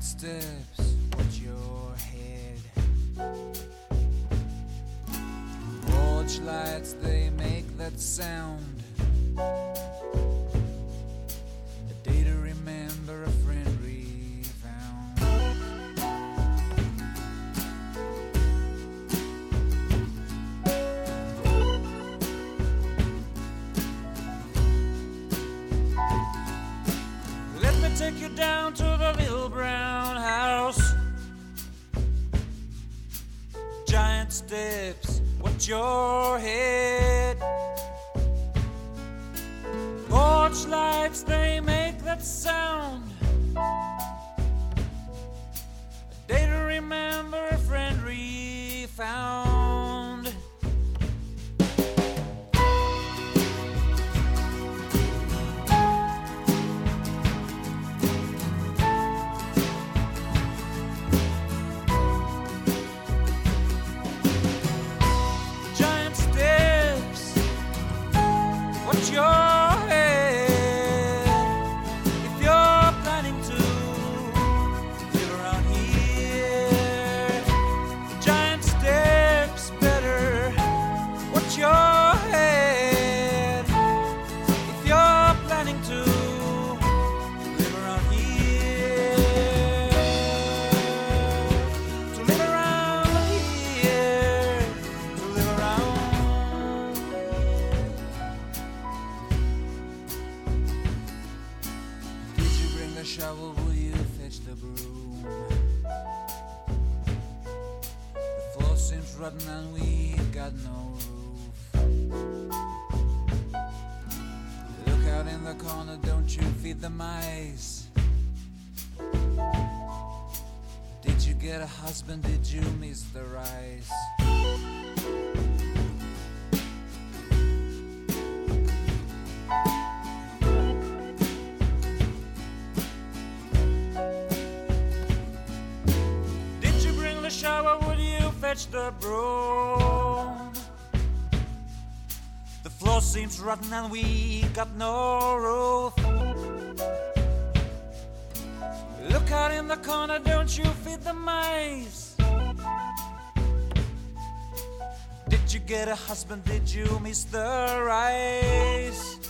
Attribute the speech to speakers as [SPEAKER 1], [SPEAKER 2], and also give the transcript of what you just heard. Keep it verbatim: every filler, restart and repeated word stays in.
[SPEAKER 1] steps, watch your head. Porch lights, they make that sound. A day to remember, a friend refound. Let me take you down to the little brown house. Giant steps, watch your head. Porch lights, they make that sound. A day to remember, a friend refound. Giant steps, watch your your head if you're planning to live around here. To live around here. To live around. Did you bring the shovel? Will you fetch the broom? The floor seems rotten and we've got no room. Look out in the corner, don't you feed the mice. Did you get a husband, did you miss the rice? Did you bring the shower, would you fetch the broom? The floor seems rotten and we got no roof. Look out in the corner, don't you feed the mice. Did you get a husband, did you miss the rice?